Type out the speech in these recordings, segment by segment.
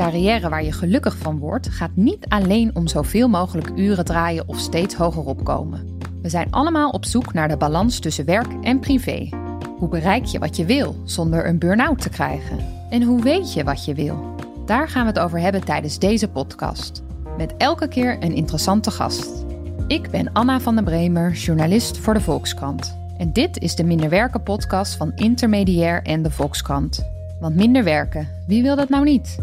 carrière waar je gelukkig van wordt, gaat niet alleen om zoveel mogelijk uren draaien of steeds hoger opkomen. We zijn allemaal op zoek naar de balans tussen werk en privé. Hoe bereik je wat je wil zonder een burn-out te krijgen? En hoe weet je wat je wil? Daar gaan we het over hebben tijdens deze podcast. Met elke keer een interessante gast. Ik ben Anna van der Bremer, journalist voor de Volkskrant. En dit is de Minder Werken podcast van Intermediair en de Volkskrant. Want minder werken, wie wil dat nou niet?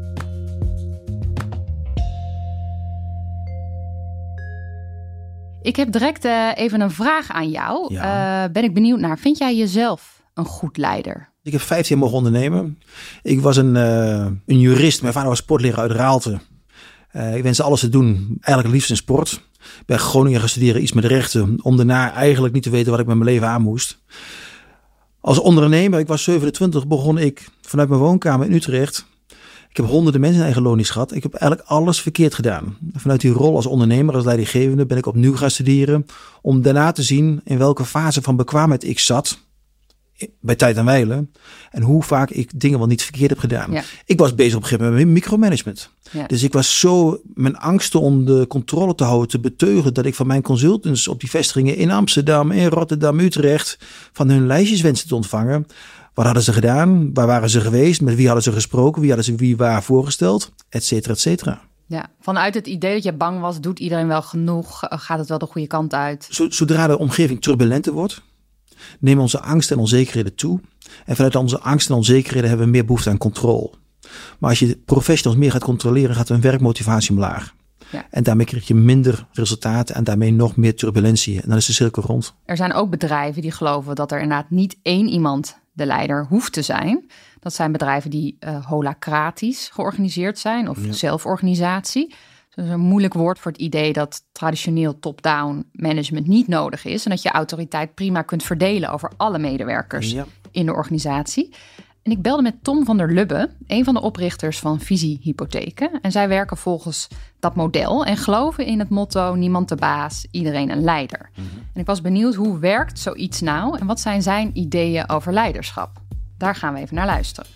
Ik heb direct even een vraag aan jou. Ja. Ben ik benieuwd naar. Vind jij jezelf een goed leider? Ik heb 15 jaar mogen ondernemen. Ik was een jurist. Mijn vader was sportleraar uit Raalte. Ik wenste alles te doen, eigenlijk het liefst in sport. Ik ben Groningen gaan studeren, iets met rechten. Om daarna eigenlijk niet te weten wat ik met mijn leven aan moest. Als ondernemer, ik was 27, begon ik vanuit mijn woonkamer in Utrecht. Ik heb honderden mensen in eigen loondienst gehad. Ik heb eigenlijk alles verkeerd gedaan. Vanuit die rol als ondernemer, als leidinggevende, ben ik opnieuw gaan studeren. Om daarna te zien in welke fase van bekwaamheid ik zat. Bij tijd en wijle. En hoe vaak ik dingen wel niet verkeerd heb gedaan. Ja. Ik was bezig op een gegeven moment met micromanagement. Ja. Dus ik was zo mijn angsten om de controle te houden, te beteugelen, dat ik van mijn consultants op die vestigingen in Amsterdam, in Rotterdam, Utrecht, van hun lijstjes wenste te ontvangen. Wat hadden ze gedaan? Waar waren ze geweest? Met wie hadden ze gesproken? Wie hadden ze wie waar voorgesteld? Et cetera, et cetera. Ja, vanuit het idee dat je bang was, doet iedereen wel genoeg? Gaat het wel de goede kant uit? Zodra de omgeving turbulenter wordt, nemen onze angsten en onzekerheden toe. En vanuit onze angsten en onzekerheden hebben we meer behoefte aan controle. Maar als je professionals meer gaat controleren, gaat hun werkmotivatie omlaag. Ja. En daarmee krijg je minder resultaten en daarmee nog meer turbulentie. En dan is de cirkel rond. Er zijn ook bedrijven die geloven dat er inderdaad niet één iemand de leider hoeft te zijn. Dat zijn bedrijven die holacratisch georganiseerd zijn of zelforganisatie. Dat is een moeilijk woord voor het idee dat traditioneel top-down management niet nodig is. En dat je autoriteit prima kunt verdelen over alle medewerkers in de organisatie. En ik belde met Tom van der Lubbe, een van de oprichters van Visie Hypotheken. En zij werken volgens dat model en geloven in het motto niemand de baas, iedereen een leider. Mm-hmm. En ik was benieuwd, hoe werkt zoiets nou en wat zijn zijn ideeën over leiderschap? Daar gaan we even naar luisteren.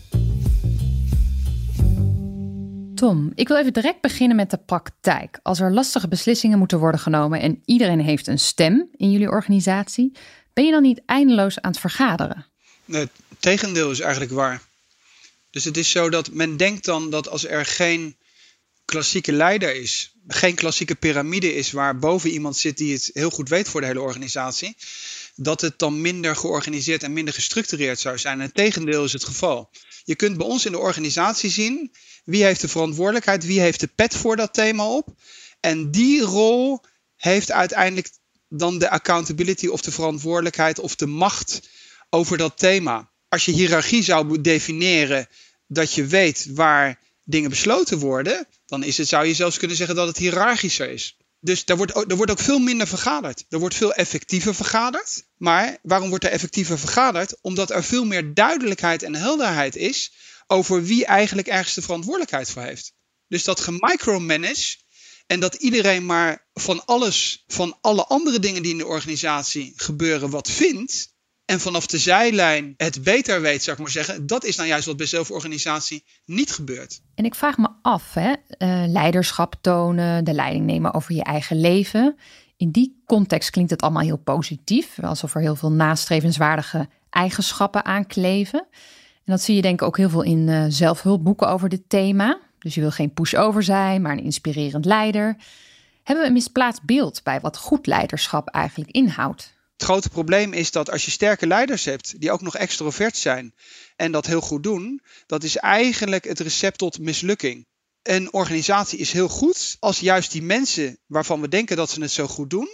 Tom, ik wil even direct beginnen met de praktijk. Als er lastige beslissingen moeten worden genomen en iedereen heeft een stem in jullie organisatie, ben je dan niet eindeloos aan het vergaderen? Nee, het tegendeel is eigenlijk waar. Dus het is zo dat men denkt dan dat als er geen klassieke leider is, geen klassieke piramide is waar boven iemand zit die het heel goed weet voor de hele organisatie, dat het dan minder georganiseerd en minder gestructureerd zou zijn. En het tegendeel is het geval. Je kunt bij ons in de organisatie zien wie heeft de verantwoordelijkheid, wie heeft de pet voor dat thema op. En die rol heeft uiteindelijk dan de accountability of de verantwoordelijkheid of de macht over dat thema. Als je hiërarchie zou definiëren dat je weet waar dingen besloten worden, dan zou je zelfs kunnen zeggen dat het hiërarchischer is. Dus er wordt ook veel minder vergaderd. Er wordt veel effectiever vergaderd. Maar waarom wordt er effectiever vergaderd? Omdat er veel meer duidelijkheid en helderheid is over wie eigenlijk ergens de verantwoordelijkheid voor heeft. Dus dat gemicromanage en dat iedereen maar van alle andere dingen die in de organisatie gebeuren wat vindt en vanaf de zijlijn het beter weet, zou ik maar zeggen, dat is nou juist wat bij zelforganisatie niet gebeurt. En ik vraag me af, leiderschap tonen, de leiding nemen over je eigen leven. In die context klinkt het allemaal heel positief, alsof er heel veel nastrevenswaardige eigenschappen aankleven. En dat zie je denk ik ook heel veel in zelfhulpboeken over dit thema. Dus je wil geen push-over zijn, maar een inspirerend leider. Hebben we een misplaatst beeld bij wat goed leiderschap eigenlijk inhoudt? Het grote probleem is dat als je sterke leiders hebt die ook nog extrovert zijn en dat heel goed doen, dat is eigenlijk het recept tot mislukking. Een organisatie is heel goed als juist die mensen waarvan we denken dat ze het zo goed doen,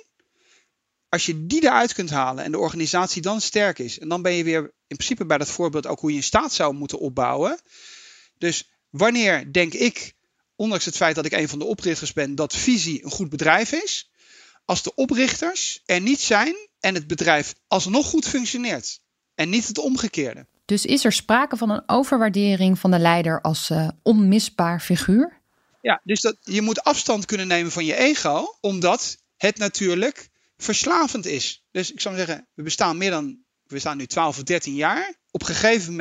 als je die eruit kunt halen en de organisatie dan sterk is. En dan ben je weer in principe bij dat voorbeeld ook hoe je een staat zou moeten opbouwen. Dus wanneer denk ik, ondanks het feit dat ik een van de oprichters ben, dat Visie een goed bedrijf is? Als de oprichters er niet zijn en het bedrijf alsnog goed functioneert. En niet het omgekeerde. Dus is er sprake van een overwaardering van de leider als onmisbaar figuur? Ja, dus je moet afstand kunnen nemen van je ego, omdat het natuurlijk verslavend is. Dus ik zou zeggen, we bestaan nu 12 of 13 jaar. Op een gegeven moment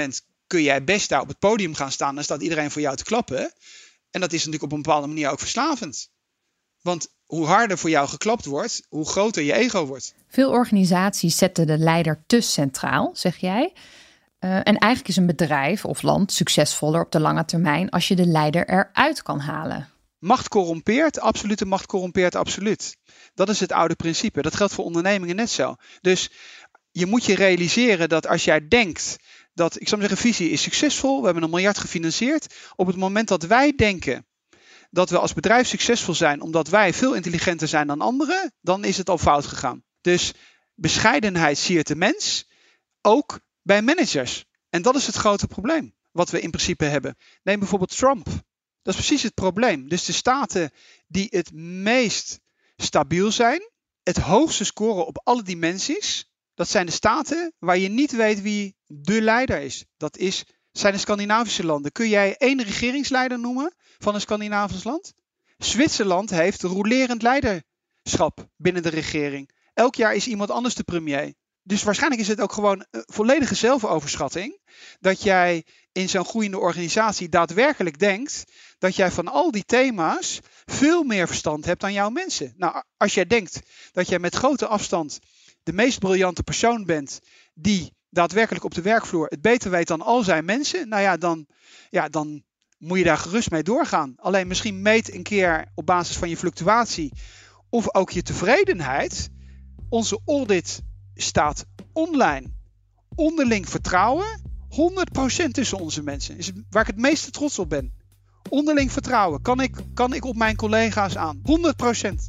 kun jij best daar op het podium gaan staan en staat iedereen voor jou te klappen. En dat is natuurlijk op een bepaalde manier ook verslavend. Want hoe harder voor jou geklapt wordt, hoe groter je ego wordt. Veel organisaties zetten de leider te centraal, zeg jij. En eigenlijk is een bedrijf of land succesvoller op de lange termijn als je de leider eruit kan halen. Macht corrompeert, absolute macht corrompeert absoluut. Dat is het oude principe. Dat geldt voor ondernemingen net zo. Dus je moet je realiseren dat als jij denkt dat, ik zou zeggen, Visie is succesvol, we hebben 1 miljard gefinancierd. Op het moment dat wij denken dat we als bedrijf succesvol zijn omdat wij veel intelligenter zijn dan anderen, dan is het al fout gegaan. Dus bescheidenheid siert de mens, ook bij managers. En dat is het grote probleem wat we in principe hebben. Neem bijvoorbeeld Trump. Dat is precies het probleem. Dus de staten die het meest stabiel zijn, het hoogste scoren op alle dimensies, dat zijn de staten waar je niet weet wie de leider is. Dat zijn de Scandinavische landen. Kun jij 1 regeringsleider noemen van een Scandinavisch land? Zwitserland heeft rolerend leiderschap binnen de regering. Elk jaar is iemand anders de premier. Dus waarschijnlijk is het ook gewoon een volledige zelfoverschatting dat jij in zo'n groeiende organisatie daadwerkelijk denkt dat jij van al die thema's veel meer verstand hebt dan jouw mensen. Nou, als jij denkt dat jij met grote afstand de meest briljante persoon bent die daadwerkelijk op de werkvloer het beter weet dan al zijn mensen, nou ja, dan moet je daar gerust mee doorgaan. Alleen misschien meet een keer op basis van je fluctuatie of ook je tevredenheid. Onze audit staat online. Onderling vertrouwen, 100% tussen onze mensen. Is waar ik het meeste trots op ben. Onderling vertrouwen. Kan ik op mijn collega's aan. 100%.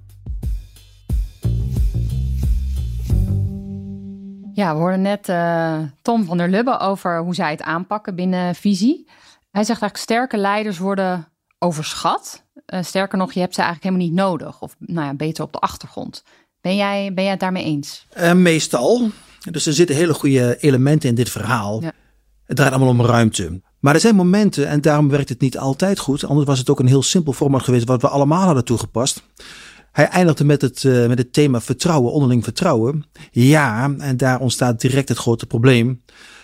Ja, we hoorden net Tom van der Lubbe over hoe zij het aanpakken binnen Visie. Hij zegt eigenlijk sterke leiders worden overschat. Sterker nog, je hebt ze eigenlijk helemaal niet nodig. Of beter op de achtergrond. Ben jij het daarmee eens? Meestal. Dus er zitten hele goede elementen in dit verhaal. Ja. Het draait allemaal om ruimte. Maar er zijn momenten, en daarom werkt het niet altijd goed. Anders was het ook een heel simpel format geweest wat we allemaal hadden toegepast. Hij eindigde met het thema vertrouwen, onderling vertrouwen. Ja, en daar ontstaat direct het grote probleem.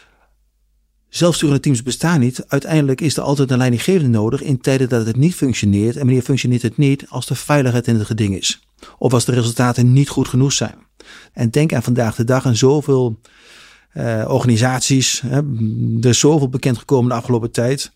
Zelfsturende teams bestaan niet. Uiteindelijk is er altijd een leidinggevende nodig in tijden dat het niet functioneert. En wanneer functioneert het niet? Als de veiligheid in het geding is. Of als de resultaten niet goed genoeg zijn. En denk aan vandaag de dag en zoveel organisaties. Er is zoveel bekend gekomen de afgelopen tijd.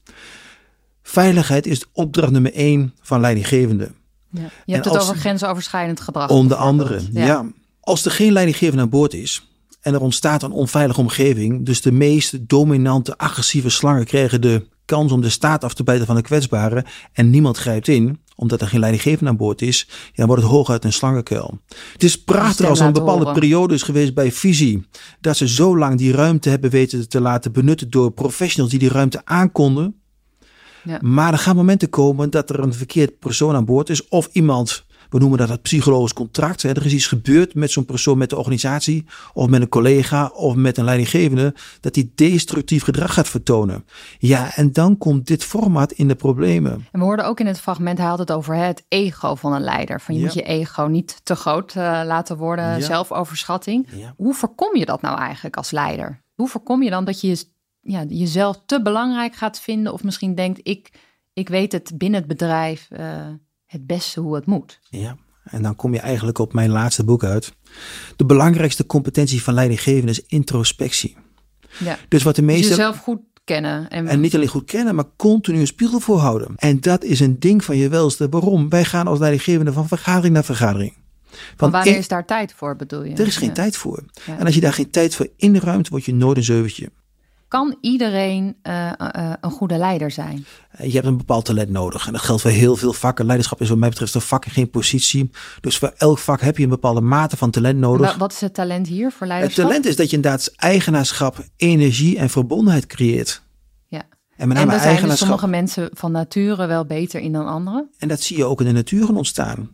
Veiligheid is de opdracht nummer 1 van leidinggevenden. Ja. Je hebt het over grensoverschrijdend gedrag. Onder andere, ja. Als er geen leidinggevende aan boord is en er ontstaat een onveilige omgeving, dus de meest dominante, agressieve slangen krijgen de kans om de staart af te bijten van de kwetsbare en niemand grijpt in, omdat er geen leidinggevende aan boord is, dan wordt het hooguit een slangenkuil. Het is prachtig als er een bepaalde periode is geweest bij Visie, dat ze zo lang die ruimte hebben weten te laten benutten door professionals die ruimte aankonden. Ja. Maar er gaan momenten komen dat er een verkeerd persoon aan boord is of iemand, we noemen dat het psychologisch contract. Er is iets gebeurd met zo'n persoon, met de organisatie of met een collega of met een leidinggevende, dat die destructief gedrag gaat vertonen. Ja, en dan komt dit format in de problemen. En we hoorden ook in het fragment, hij had het over het ego van een leider. Van je moet je ego niet te groot laten worden, zelfoverschatting. Ja. Hoe voorkom je dat nou eigenlijk als leider? Hoe voorkom je dan dat je jezelf te belangrijk gaat vinden of misschien denkt, ik weet het binnen het bedrijf het beste hoe het moet. Ja, en dan kom je eigenlijk op mijn laatste boek uit. De belangrijkste competentie van leidinggevenden is introspectie. Ja. Dus wat de meeste jezelf goed kennen. En niet alleen goed kennen, maar continu een spiegel voorhouden. En dat is een ding van je welste. Waarom? Wij gaan als leidinggevende van vergadering naar vergadering. Want wanneer is daar tijd voor, bedoel je? Er is geen tijd voor. Ja. En als je daar geen tijd voor inruimt, word je nooit een zeuventje. Kan iedereen een goede leider zijn? Je hebt een bepaald talent nodig. En dat geldt voor heel veel vakken. Leiderschap is wat mij betreft een vak en geen positie. Dus voor elk vak heb je een bepaalde mate van talent nodig. Wat is het talent hier voor leiderschap? Het talent is dat je inderdaad eigenaarschap, energie en verbondenheid creëert. Ja. En met name daar zijn dus sommige mensen van nature wel beter in dan anderen. En dat zie je ook in de natuur ontstaan.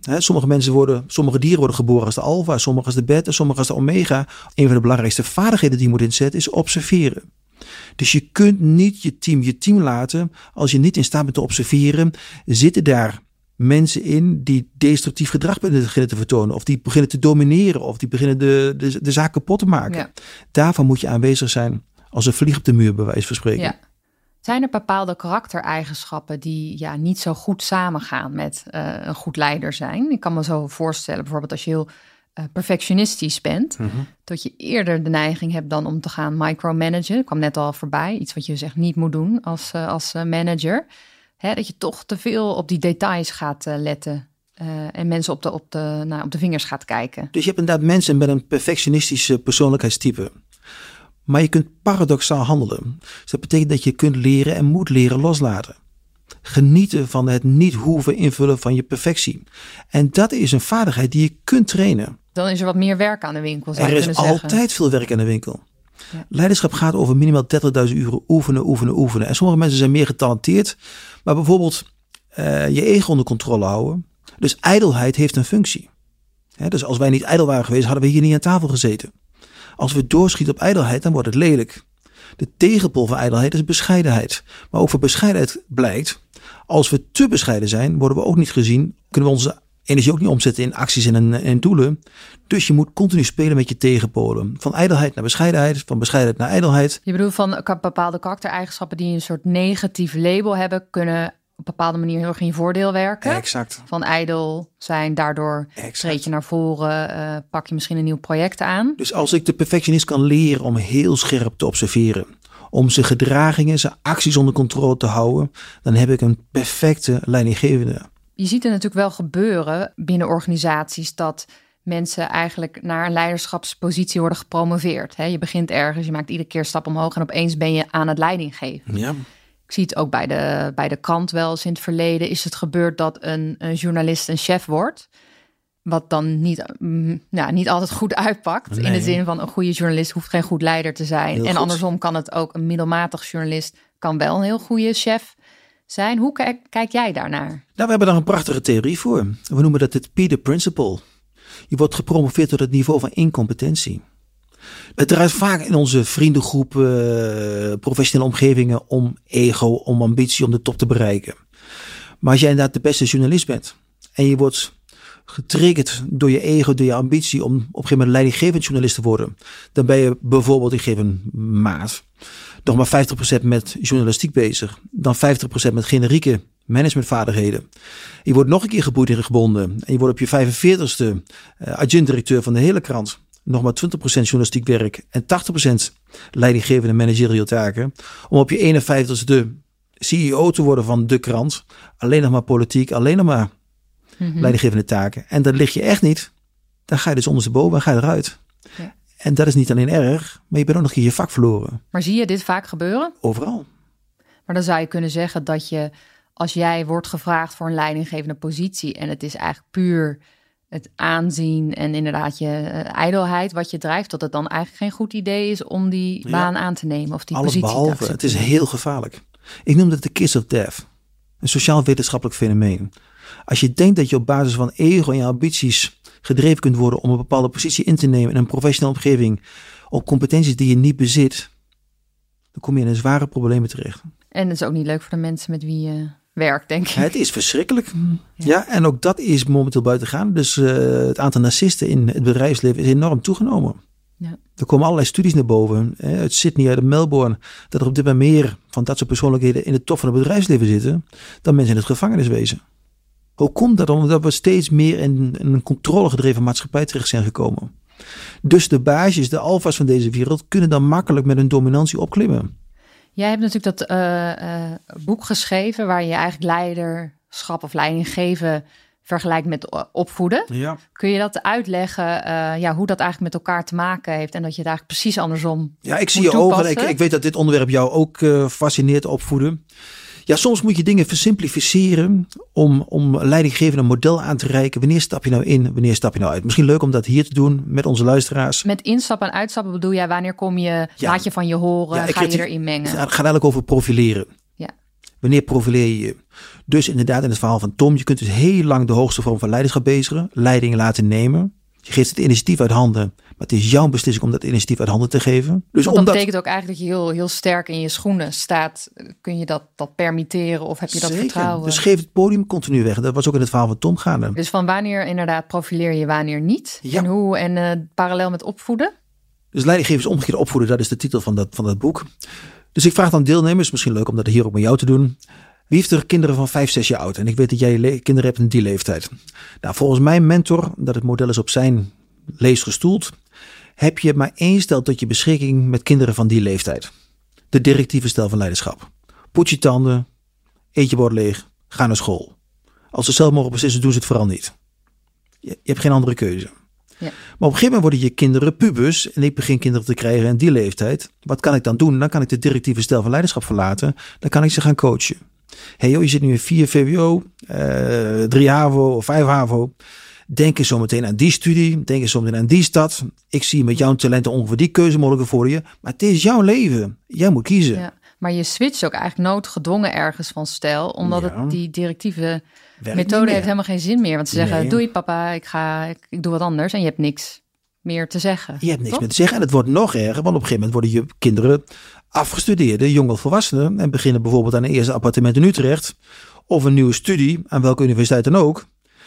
Sommige dieren worden geboren als de alfa, sommige als de beta, sommige als de omega. Een van de belangrijkste vaardigheden die je moet inzetten is observeren. Dus je kunt niet je team laten als je niet in staat bent te observeren. Zitten daar mensen in die destructief gedrag beginnen te vertonen, of die beginnen te domineren, of die beginnen de zaak kapot te maken. Ja. Daarvan moet je aanwezig zijn als een vlieg op de muur, bij wijze van spreken. Ja. Zijn er bepaalde karaktereigenschappen die niet zo goed samengaan met een goed leider zijn? Ik kan me zo voorstellen, bijvoorbeeld als je heel perfectionistisch bent, dat je eerder de neiging hebt dan om te gaan micromanagen. Ik kwam net al voorbij, iets wat je dus echt niet moet doen als manager. Dat je toch te veel op die details gaat letten en mensen op de vingers gaat kijken. Dus je hebt inderdaad mensen met een perfectionistische persoonlijkheidstype. Maar je kunt paradoxaal handelen. Dus dat betekent dat je kunt leren en moet leren loslaten. Genieten van het niet hoeven invullen van je perfectie. En dat is een vaardigheid die je kunt trainen. Dan is er wat meer werk aan de winkel, zou je kunnen zeggen. Er is altijd veel werk aan de winkel. Ja. Leiderschap gaat over minimaal 30.000 uren oefenen. En sommige mensen zijn meer getalenteerd. Maar bijvoorbeeld je ego onder controle houden. Dus ijdelheid heeft een functie. Dus als wij niet ijdel waren geweest, hadden we hier niet aan tafel gezeten. Als we doorschieten op ijdelheid, dan wordt het lelijk. De tegenpol van ijdelheid is bescheidenheid. Maar ook voor bescheidenheid blijkt, als we te bescheiden zijn, worden we ook niet gezien. Kunnen we onze energie ook niet omzetten in acties en doelen. Dus je moet continu spelen met je tegenpolen. Van ijdelheid naar bescheidenheid, van bescheidenheid naar ijdelheid. Je bedoelt van bepaalde karaktereigenschappen die een soort negatief label hebben, kunnen op een bepaalde manier heel erg in je voordeel werken. Exact. Van ijdel zijn, daardoor treed je naar voren, pak je misschien een nieuw project aan. Dus als ik de perfectionist kan leren om heel scherp te observeren, om zijn gedragingen, zijn acties onder controle te houden, dan heb ik een perfecte leidinggevende. Je ziet het natuurlijk wel gebeuren binnen organisaties dat mensen eigenlijk naar een leiderschapspositie worden gepromoveerd. Je begint ergens, je maakt iedere keer een stap omhoog en opeens ben je aan het leiding geven. Ja. Ik zie het ook bij de krant wel eens in het verleden. Is het gebeurd dat een journalist een chef wordt? Wat dan niet altijd goed uitpakt. Nee. In de zin van een goede journalist hoeft geen goed leider te zijn. Heel en goed. Andersom kan het ook een middelmatig journalist kan wel een heel goede chef zijn. Hoe kijk jij daarnaar? Nou, we hebben daar een prachtige theorie voor. We noemen dat het Peter Principle. Je wordt gepromoveerd tot het niveau van incompetentie. Het draait vaak in onze vriendengroep, professionele omgevingen om ego, om ambitie, om de top te bereiken. Maar als jij inderdaad de beste journalist bent en je wordt getriggerd door je ego, door je ambitie om op een gegeven moment leidinggevend journalist te worden, dan ben je bijvoorbeeld, ik geef een maat, nog maar 50% met journalistiek bezig, dan 50% met generieke managementvaardigheden. Je wordt nog een keer geboeid en gebonden en je wordt op je 45ste adjunct-directeur van de hele krant. Nog maar 20% journalistiek werk en 80% leidinggevende managerial taken. Om op je 51ste de CEO te worden van de krant. Alleen nog maar politiek, alleen nog maar leidinggevende taken. En dat lig je echt niet. Dan ga je dus ondersteboven en ga je eruit. Ja. En dat is niet alleen erg, maar je bent ook nog een keer je vak verloren. Maar zie je dit vaak gebeuren? Overal. Maar dan zou je kunnen zeggen dat je, als jij wordt gevraagd voor een leidinggevende positie en het is eigenlijk puur het aanzien en inderdaad je ijdelheid wat je drijft, dat het dan eigenlijk geen goed idee is om die baan aan te nemen of die alles positie behalve, te het is heel gevaarlijk. Ik noem dat de kiss of death. Een sociaal-wetenschappelijk fenomeen. Als je denkt dat je op basis van ego en je ambities gedreven kunt worden om een bepaalde positie in te nemen in een professionele omgeving op competenties die je niet bezit, dan kom je in een zware problemen terecht. En het is ook niet leuk voor de mensen met wie je werkt, denk ik. Het is verschrikkelijk. Ja, en ook dat is momenteel buitengaan. Dus het aantal narcisten in het bedrijfsleven is enorm toegenomen. Ja. Er komen allerlei studies naar boven. Uit Sydney, uit Melbourne. Dat er op dit moment meer van dat soort persoonlijkheden in de top van het bedrijfsleven zitten dan mensen in het gevangeniswezen. Hoe komt dat? Omdat we steeds meer in een controlegedreven maatschappij terecht zijn gekomen. Dus de baasjes, de alfa's van deze wereld kunnen dan makkelijk met hun dominantie opklimmen. Jij hebt natuurlijk dat boek geschreven waar je eigenlijk leiderschap of leidinggeven vergelijkt met opvoeden. Ja. Kun je dat uitleggen, hoe dat eigenlijk met elkaar te maken heeft en dat je het eigenlijk precies andersom Ja, ik zie je ogen. Ik weet dat dit onderwerp jou ook fascineert, opvoeden. Ja, soms moet je dingen versimplificeren om leidinggevende een model aan te reiken. Wanneer stap je nou in, wanneer stap je nou uit? Misschien leuk om dat hier te doen met onze luisteraars. Met instappen en uitstappen bedoel jij, wanneer kom je, laat je van je horen, ga je erin mengen? Het gaat eigenlijk over profileren. Ja. Wanneer profileer je je? Dus inderdaad in het verhaal van Tom, je kunt dus heel lang de hoogste vorm van leiderschap bezigen, leiding laten nemen. Je geeft het initiatief uit handen, maar het is jouw beslissing om dat initiatief uit handen te geven. Dus want dat betekent ook eigenlijk dat je heel, heel sterk in je schoenen staat. Kun je dat permitteren of heb je dat vertrouwen? Dus geef het podium continu weg. Dat was ook in het verhaal van Tom gaande. Dus van wanneer inderdaad profileer je, wanneer niet? Ja. En hoe? En parallel met opvoeden? Dus leidinggevers omgekeerd opvoeden, dat is de titel van dat boek. Dus ik vraag aan deelnemers, misschien leuk om dat hier ook met jou te doen. Wie heeft er kinderen van 5, 6 jaar oud? En ik weet dat jij kinderen hebt in die leeftijd. Nou, volgens mijn mentor, dat het model is op zijn leest gestoeld, heb je maar 1 stel tot je beschikking met kinderen van die leeftijd. De directieve stijl van leiderschap. Poets je tanden, eet je bord leeg, ga naar school. Als ze zelf mogen beslissen, doen ze het vooral niet. Je hebt geen andere keuze. Ja. Maar op een gegeven moment worden je kinderen pubers en ik begin kinderen te krijgen in die leeftijd. Wat kan ik dan doen? Dan kan ik de directieve stijl van leiderschap verlaten. Dan kan ik ze gaan coachen. Hey joh, je zit nu in 4 VWO, 3 HAVO of 5 HAVO. Denk eens zo meteen aan die studie. Denk eens zo meteen aan die stad. Ik zie met jouw talenten ongeveer die keuzemogelijkheden voor je. Maar het is jouw leven. Jij moet kiezen. Ja, maar je switcht ook eigenlijk noodgedwongen ergens van stijl. Omdat het die directieve methode heeft helemaal geen zin meer. Want ze zeggen, doei papa, ik doe wat anders. En je hebt niks meer te zeggen. Je hebt niks meer te zeggen. En het wordt nog erger. Want op een gegeven moment worden je kinderen afgestudeerde, jonge volwassenen. En beginnen bijvoorbeeld aan een eerste appartement in Utrecht. Of een nieuwe studie, aan welke universiteit dan ook.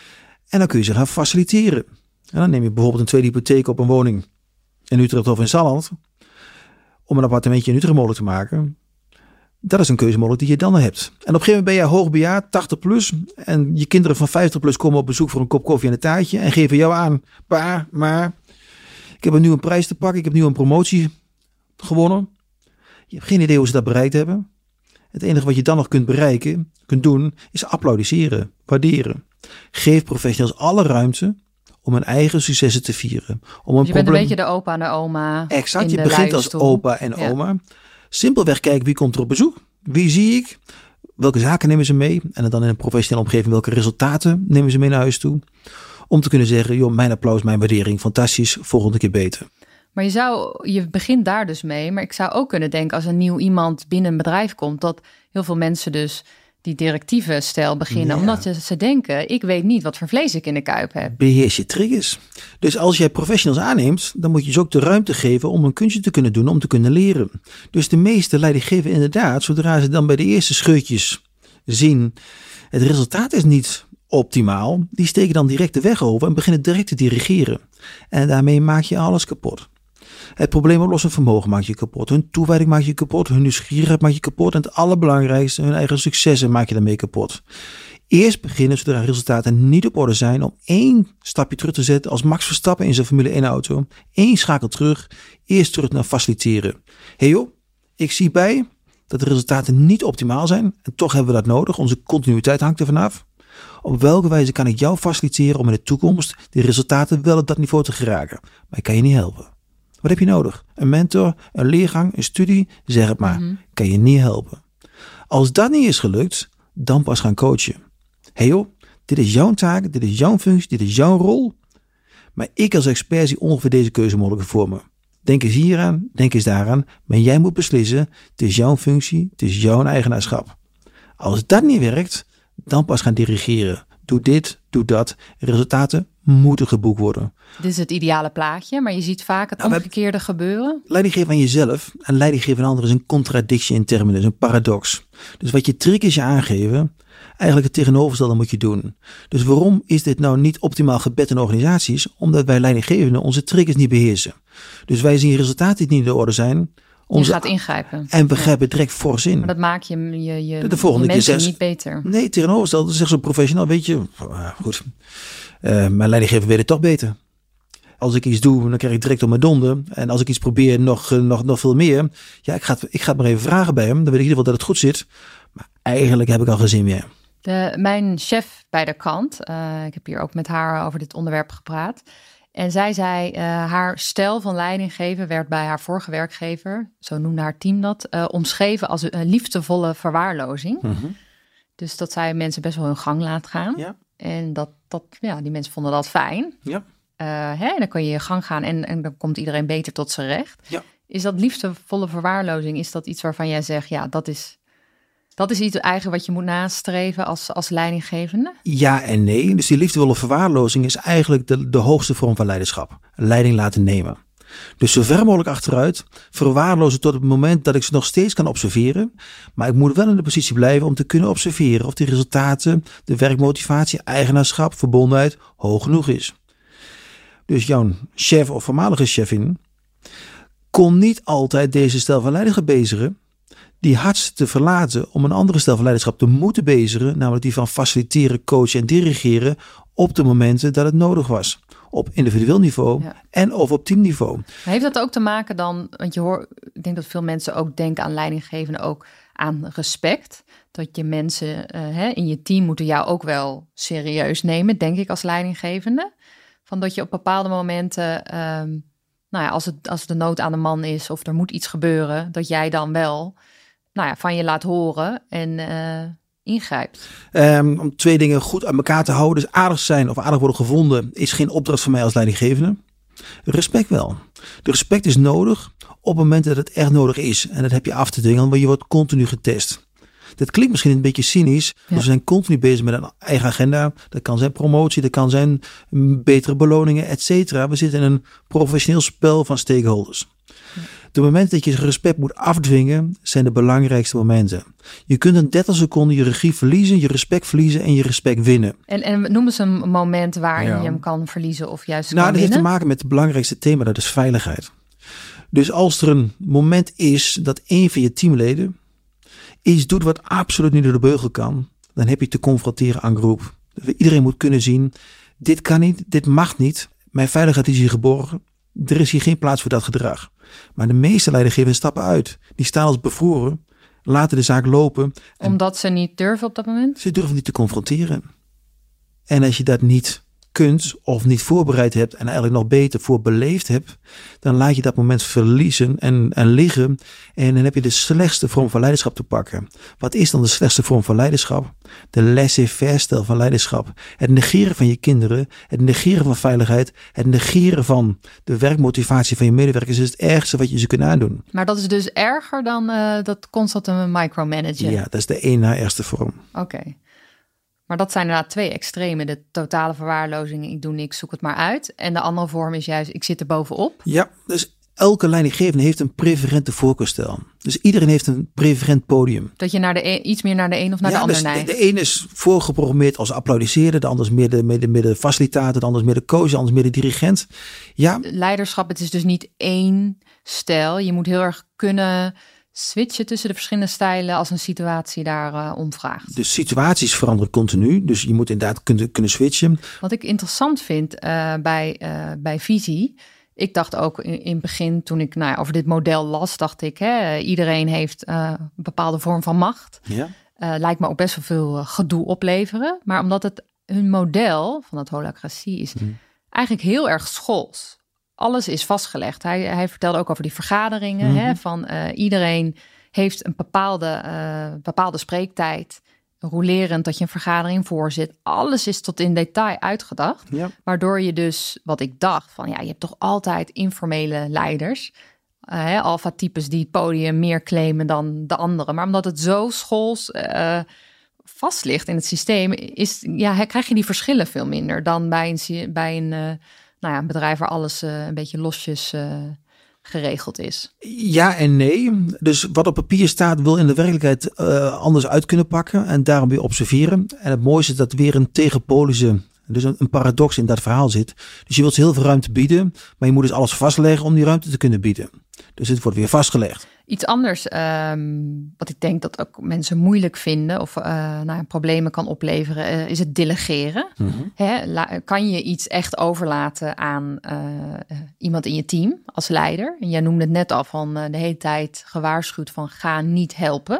En dan kun je ze gaan faciliteren. En dan neem je bijvoorbeeld een tweede hypotheek op een woning in Utrecht of in Salland. Om een appartementje in Utrecht mogelijk te maken. Dat is een keuze mogelijk die je dan hebt. En op een gegeven moment ben je hoogbejaard, 80 plus. En je kinderen van 50 plus komen op bezoek voor een kop koffie en een taartje. En geven jou aan, pa, maar ik heb nu een prijs te pakken. Ik heb nu een promotie gewonnen. Je hebt geen idee hoe ze dat bereikt hebben. Het enige wat je dan nog kunt doen, is applaudisseren, waarderen. Geef professionals alle ruimte om hun eigen successen te vieren. Je bent een beetje de opa en de oma. Exact, je begint als opa en oma. Simpelweg kijken wie komt er op bezoek. Wie zie ik? Welke zaken nemen ze mee? En dan in een professionele omgeving welke resultaten nemen ze mee naar huis toe? Om te kunnen zeggen, joh, mijn applaus, mijn waardering, fantastisch, volgende keer beter. Maar je begint daar dus mee. Maar ik zou ook kunnen denken als een nieuw iemand binnen een bedrijf komt, dat heel veel mensen dus die directieve stijl beginnen. Ja. Omdat ze denken, ik weet niet wat voor vlees ik in de kuip heb. Beheers je triggers. Dus als jij professionals aanneemt, dan moet je ze ook de ruimte geven om een kunstje te kunnen doen, om te kunnen leren. Dus de meeste leidinggevenden inderdaad, zodra ze dan bij de eerste scheurtjes zien, het resultaat is niet optimaal, die steken dan direct de weg over en beginnen direct te dirigeren. En daarmee maak je alles kapot. Het probleemoplossend vermogen maak je kapot. Hun toewijding maak je kapot. Hun nieuwsgierigheid maak je kapot. En het allerbelangrijkste, hun eigen successen maak je daarmee kapot. Eerst beginnen, zodra resultaten niet op orde zijn, om 1 stapje terug te zetten als Max Verstappen in zijn Formule 1 auto. 1 schakel terug. Eerst terug naar faciliteren. Hey joh, ik zie bij dat de resultaten niet optimaal zijn. En toch hebben we dat nodig. Onze continuïteit hangt er vanaf. Op welke wijze kan ik jou faciliteren om in de toekomst de resultaten wel op dat niveau te geraken? Maar ik kan je niet helpen. Wat heb je nodig? Een mentor, een leergang, een studie? Zeg het maar. Kan je niet helpen. Als dat niet is gelukt, dan pas gaan coachen. Hey joh, dit is jouw taak, dit is jouw functie, dit is jouw rol. Maar ik als expert zie ongeveer deze keuze mogelijk voor me. Denk eens hieraan, denk eens daaraan. Maar jij moet beslissen, het is jouw functie, het is jouw eigenaarschap. Als dat niet werkt, dan pas gaan dirigeren. Doe dit, doe dat. Resultaten moeten geboekt worden. Dit is het ideale plaatje, maar je ziet vaak het omgekeerde gebeuren. Leiding geven aan jezelf en leiding geven aan anderen is een contradictie in termen, is een paradox. Dus wat je triggers je aangeven, eigenlijk het tegenovergestelde moet je doen. Dus waarom is dit nou niet optimaal gebed in organisaties? Omdat wij leidinggevenden onze triggers niet beheersen. Dus wij zien resultaten die niet in orde zijn. Je gaat ingrijpen. En we grijpen direct fors in. Maar dat maakt je volgende mensen niet beter. Nee, tegenovergestelde. Zegt zo'n professional, weet je, goed. Mijn leidinggever weet het toch beter. Als ik iets doe, dan krijg ik direct op mijn donder. En als ik iets probeer, nog veel meer. Ja, ik ga het maar even vragen bij hem. Dan weet ik in ieder geval dat het goed zit. Maar eigenlijk heb ik al geen zin meer. Mijn chef bij de kant, ik heb hier ook met haar over dit onderwerp gepraat. En zij zei, haar stijl van leidinggeven werd bij haar vorige werkgever, zo noemde haar team dat, omschreven als een liefdevolle verwaarlozing. Mm-hmm. Dus dat zij mensen best wel hun gang laat gaan. Ja. En die mensen vonden dat fijn. Ja. Dan kun je je gang gaan en dan komt iedereen beter tot zijn recht. Ja. Is dat liefdevolle verwaarlozing, is dat iets waarvan jij zegt, ja, dat is iets eigenlijk wat je moet nastreven als leidinggevende? Ja en nee. Dus die liefdevolle verwaarlozing is eigenlijk de hoogste vorm van leiderschap. Leiding laten nemen. Dus zo ver mogelijk achteruit, verwaarlozen tot het moment dat ik ze nog steeds kan observeren. Maar ik moet wel in de positie blijven om te kunnen observeren of die resultaten, de werkmotivatie, eigenaarschap, verbondenheid hoog genoeg is. Dus jouw chef of voormalige chefin, kon niet altijd deze stijl van leiderschap bezigen. Die had te verlaten om een andere stijl van leiderschap te moeten bezigen. Namelijk die van faciliteren, coachen en dirigeren op de momenten dat het nodig was. Op individueel niveau en of op teamniveau. Maar heeft dat ook te maken dan, want ik denk dat veel mensen ook denken aan leidinggevenden ook aan respect. Dat je mensen in je team moeten jou ook wel serieus nemen, denk ik als leidinggevende. Van dat je op bepaalde momenten, als de nood aan de man is of er moet iets gebeuren, dat jij dan wel van je laat horen en ingrijpt. Om 2 dingen goed aan elkaar te houden. Dus aardig zijn of aardig worden gevonden is geen opdracht van mij als leidinggevende. Respect wel. De respect is nodig op het moment dat het echt nodig is. En dat heb je af te dwingen, want je wordt continu getest. Dat klinkt misschien een beetje cynisch. Ja. We zijn continu bezig met een eigen agenda. Dat kan zijn promotie, dat kan zijn betere beloningen, et cetera. We zitten in een professioneel spel van stakeholders. Ja. De momenten dat je respect moet afdwingen, zijn de belangrijkste momenten. Je kunt in 30 seconden je regie verliezen, je respect verliezen en je respect winnen. En noem eens een moment waarin je hem kan verliezen of juist kan dat winnen. heeft te maken met het belangrijkste thema, dat is veiligheid. Dus als er een moment is dat een van je teamleden iets doet wat absoluut niet door de beugel kan, dan heb je te confronteren aan groep. Iedereen moet kunnen zien, dit kan niet, dit mag niet. Mijn veiligheid is hier geborgen. Er is hier geen plaats voor dat gedrag. Maar de meeste leidinggevenden stappen uit. Die staan als bevroren, laten de zaak lopen. Omdat ze niet durven op dat moment? Ze durven niet te confronteren. En als je dat niet kunt of niet voorbereid hebt en eigenlijk nog beter voorbeleefd hebt, dan laat je dat moment verliezen en liggen en dan heb je de slechtste vorm van leiderschap te pakken. Wat is dan de slechtste vorm van leiderschap? De laissez-faire stijl van leiderschap. Het negeren van je kinderen, het negeren van veiligheid, het negeren van de werkmotivatie van je medewerkers is het ergste wat je ze kunt aandoen. Maar dat is dus erger dan dat constant micromanagen? Ja, dat is de één na ergste vorm. Oké. Maar dat zijn inderdaad 2 extremen. De totale verwaarlozing, ik doe niks, zoek het maar uit. En de andere vorm is juist, ik zit er bovenop. Ja, dus elke leidinggevende heeft een preferente voorkeurstijl. Dus iedereen heeft een preferent podium. Dat je iets meer naar de een of naar de ander neigt. De een is voorgeprogrammeerd als applaudisseren. De ander is meer de facilitator. De ander is meer de coach. De ander is meer de dirigent. Ja. Leiderschap, het is dus niet één stijl. Je moet heel erg kunnen switchen tussen de verschillende stijlen als een situatie daar om vraagt. De situaties veranderen continu. Dus je moet inderdaad kunnen switchen. Wat ik interessant vind bij visie. Ik dacht ook in het begin toen ik over dit model las, dacht ik, iedereen heeft een bepaalde vorm van macht. Ja. Lijkt me ook best wel veel gedoe opleveren. Maar omdat het hun model van het holacratie is eigenlijk heel erg schools. Alles is vastgelegd. Hij vertelde ook over die vergaderingen. Van iedereen heeft een bepaalde spreektijd. Rolerend dat je een vergadering voorzit. Alles is tot in detail uitgedacht. Ja. Waardoor je dus, wat ik dacht, van je hebt toch altijd informele leiders. Alpha-types die het podium meer claimen dan de anderen. Maar omdat het zo schools vast ligt in het systeem, krijg je die verschillen veel minder dan bij een bedrijf waar alles een beetje losjes geregeld is. Ja en nee. Dus wat op papier staat wil in de werkelijkheid anders uit kunnen pakken en daarom weer observeren. En het mooiste is dat weer een tegenpolische, dus een paradox in dat verhaal zit. Dus je wilt heel veel ruimte bieden, maar je moet dus alles vastleggen om die ruimte te kunnen bieden. Dus het wordt weer vastgelegd. Iets anders wat ik denk dat ook mensen moeilijk vinden of problemen kan opleveren, is het delegeren. Kan je iets echt overlaten aan iemand in je team als leider? En jij noemde het net al van de hele tijd gewaarschuwd van ga niet helpen.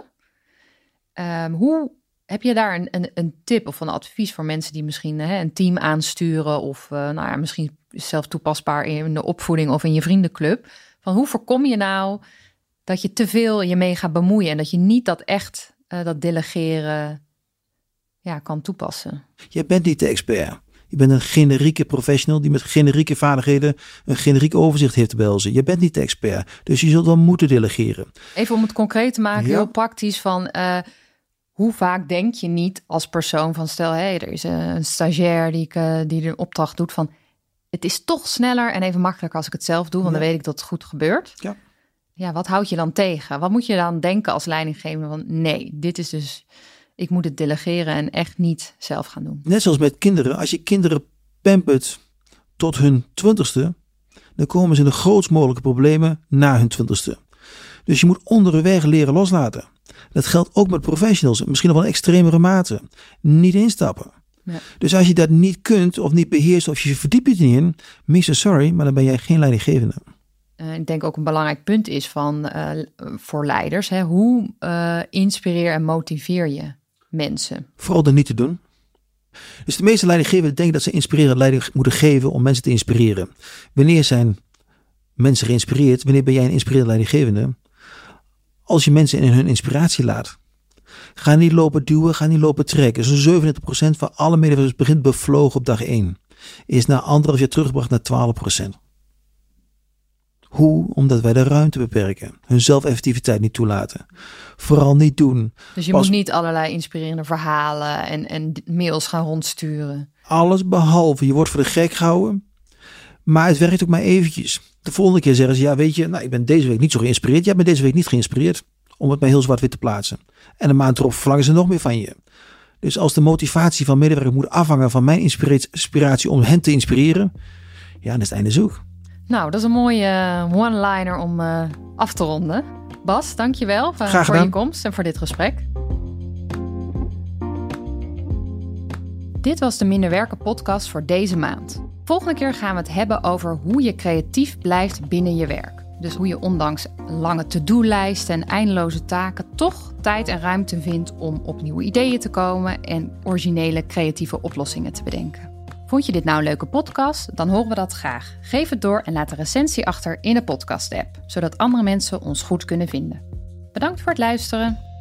Hoe heb je daar een tip of een advies voor mensen die misschien een team aansturen of misschien zelf toepasbaar in de opvoeding of in je vriendenclub? Van hoe voorkom je nou dat je te veel je mee gaat bemoeien en dat je niet dat echt dat delegeren kan toepassen? Je bent niet de expert. Je bent een generieke professional die met generieke vaardigheden een generiek overzicht heeft te behelzen. Je bent niet de expert, dus je zult dan moeten delegeren. Even om het concreet te maken, heel praktisch van hoe vaak denk je niet als persoon van stel, er is een stagiair die een opdracht doet van het is toch sneller en even makkelijker als ik het zelf doe, want dan weet ik dat het goed gebeurt. Ja, wat houd je dan tegen? Wat moet je dan denken als leidinggevende van nee, dit is dus, ik moet het delegeren en echt niet zelf gaan doen. Net zoals met kinderen, als je kinderen pampert tot hun 20ste, dan komen ze in de grootst mogelijke problemen na hun 20ste. Dus je moet onderweg leren loslaten. Dat geldt ook met professionals, misschien nog wel in extremere mate. Niet instappen. Ja. Dus als je dat niet kunt of niet beheerst of je verdiept het niet in, Mr. Sorry, maar dan ben jij geen leidinggevende. Ik denk ook een belangrijk punt is voor leiders. Hè, hoe inspireer en motiveer je mensen? Vooral dat niet te doen. Dus de meeste leidinggevenden denken dat ze inspirerend leiding moeten geven om mensen te inspireren. Wanneer zijn mensen geïnspireerd? Wanneer ben jij een inspirerend leidinggevende? Als je mensen in hun inspiratie laat. Ga niet lopen duwen, ga niet lopen trekken. Zo'n 37% van alle medewerkers begint bevlogen op dag 1. Is na 1,5 jaar teruggebracht naar 12%. Hoe? Omdat wij de ruimte beperken. Hun zelfeffectiviteit niet toelaten. Vooral niet doen. Dus je moet niet allerlei inspirerende verhalen en mails gaan rondsturen. Alles behalve. Je wordt voor de gek gehouden. Maar het werkt ook maar eventjes. De volgende keer zeggen ze, ja weet je, ik ben deze week niet zo geïnspireerd. Jij bent deze week niet geïnspireerd. Om het maar heel zwart-wit te plaatsen. En een maand erop verlangen ze nog meer van je. Dus als de motivatie van medewerkers moet afhangen van mijn inspiratie om hen te inspireren. Ja, dan is het einde zoek. Nou, dat is een mooie one-liner om af te ronden. Bas, dankjewel voor je komst en voor dit gesprek. Dit was de Minder Werken podcast voor deze maand. Volgende keer gaan we het hebben over hoe je creatief blijft binnen je werk. Dus hoe je ondanks lange to-do-lijsten en eindeloze taken toch tijd en ruimte vindt om op nieuwe ideeën te komen en originele creatieve oplossingen te bedenken. Vond je dit nou een leuke podcast? Dan horen we dat graag. Geef het door en laat een recensie achter in de podcast-app, zodat andere mensen ons goed kunnen vinden. Bedankt voor het luisteren.